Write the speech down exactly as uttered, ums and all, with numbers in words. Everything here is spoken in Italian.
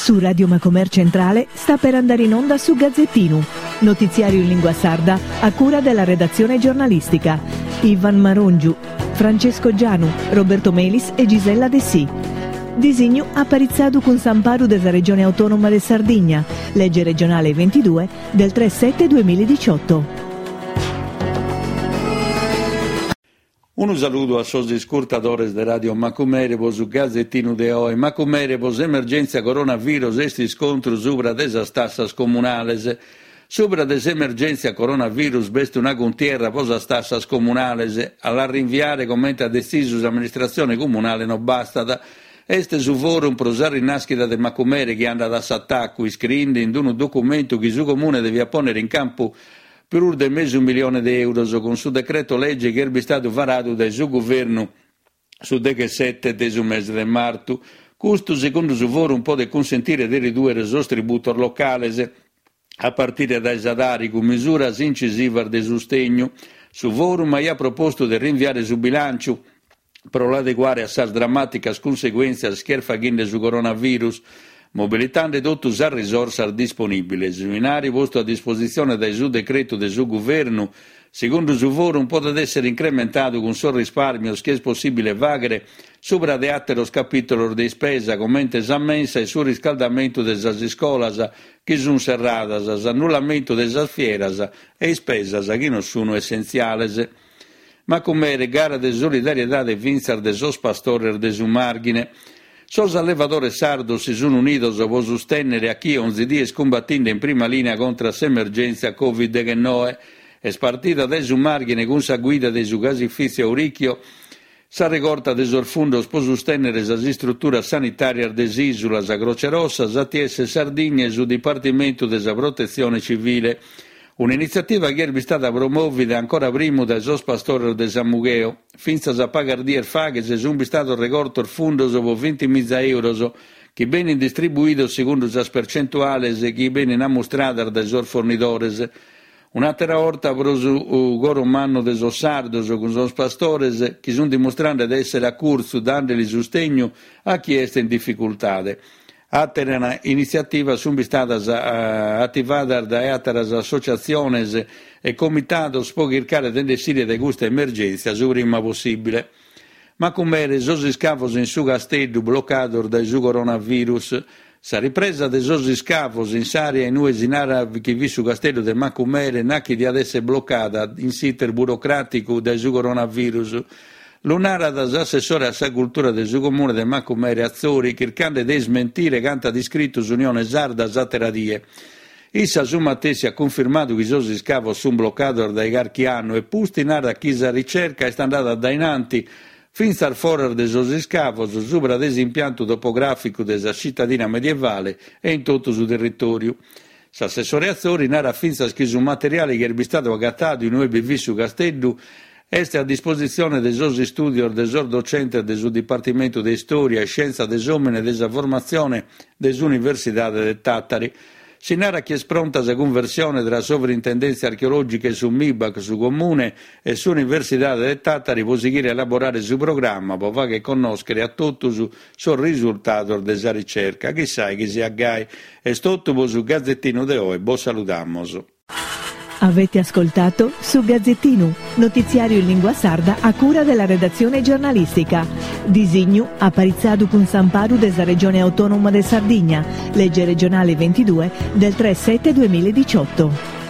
Su Radio Macomer Centrale sta per andare in onda su Gazzettino, notiziario in lingua sarda a cura della redazione giornalistica. Ivan Marongiu, Francesco Gianu, Roberto Melis e Gisella De Sì. Disegno apparizzado con Samparu della Regione Autonoma de Sardegna, legge regionale ventidue del tre sette duemiladiciotto. Un saluto a sos ascoltadores de Radio Macomer, su Gazzettino de Oe. Macomer, vos emergenza coronavirus, esti scontro subra des tassas comunales. Subra des emergenza coronavirus, beste una contierra posa tassas comunales. Alla rinviare, commenta decisus amministrazione comunale, non basta. Este su forum prosare in nascita del Macomer che anda da s'attacco, iscrivendo in un documento che su comune deve apponere in campo per ur del mese un milione di euro con su decreto legge che è stato varato dal suo governo su diciassette del mese di marzo. Questo secondo su forum può consentire di ridurre il tributo locale a partire dai salari con misura incisiva di sostegno. Su forum ha proposto di rinviare su bilancio per l'adeguare a sas drammaticas conseguenze scherfaghinde su coronavirus, mobilitando tutte le risorse disponibili. Il seminario posto a disposizione dal suo decreto del suo governo, secondo il suo forum, può essere incrementato con suo risparmio che è possibile vagare sopra di altri capitoli di spesa, come esammensa il suo riscaldamento delle scuole che sono serrate, l'annullamento delle fiere e spese che non sono essenziali. Ma come gara di solidarietà di Vincere de sos pastores de su margine, sos allevatori sardos si sono uniti per sostenere a chi ogni dia combattendo in prima linea contro l'emergenza covid diciannove e spartita da su margine con sa guida de su casifizio Auricchio, sa ricorda de sos fundos per sostenere le strutture sanitarie des Isulas a Croce Rossa, a T S Sardegna e su Dipartimento della Protezione Civile. Un'iniziativa che è stata promuovita ancora prima dai sos pastori di San Mugheo, finza a pagare dier fa che se sono stato recorto il fondo per ventimila euro, che viene distribuito secondo le percentuali e che viene ammostrata dai sos fornitori. Un'altra volta per il coro umano dei sos sardos con sos pastori che sono dimostrando di essere a corso dandogli sostegno a chi è in difficoltà. Altre iniziative sono state attivate da altre associazioni e comitati per cercare di destinare di questa emergenza il prima possibile. Ma come era i scavos in su castello bloccato dal coronavirus, la ripresa dei suoi scavos in area in uesinara che vi su castello del Macumere nacchi di adesso bloccata in sito burocratico dal coronavirus. L'unara dall'assessore a sa cultura del suo comune del Macumere Azzori, cercando di smentire canta discritto Unione Sarda Zateradie. Issa su Mattesi ha confermato che i suoi scavi sono bloccati dai Garchiano e posti in area chi sa ricerca è andata dainanti fin al fuori dei suoi scavi sopra dell'impianto topografico della cittadina medievale e in tutto il suo territorio. L'assessore Azzori in area finza che su materiale che è stato agattato in U B V su Castello è a disposizione dei suoi studi del suo docente del suo Dipartimento di Storia e Scienza des Homini e della Formazione dell'Università del Tattari. Si narra che è pronta la conversione della sovrintendenza archeologica su M I B A C, su Comune e su Università del Tattari per seguire a elaborare il programma, per fare conoscere a tutti sul su risultato della ricerca. Chissà che si aggai e tutto su Gazzettino de Oe. Buon salutamos. Avete ascoltato su Gazzettino, notiziario in lingua sarda a cura della redazione giornalistica. Disegno apparizzado con Samparu della Regione Autonoma de Sardegna, legge regionale ventidue del tre sette duemiladiciotto.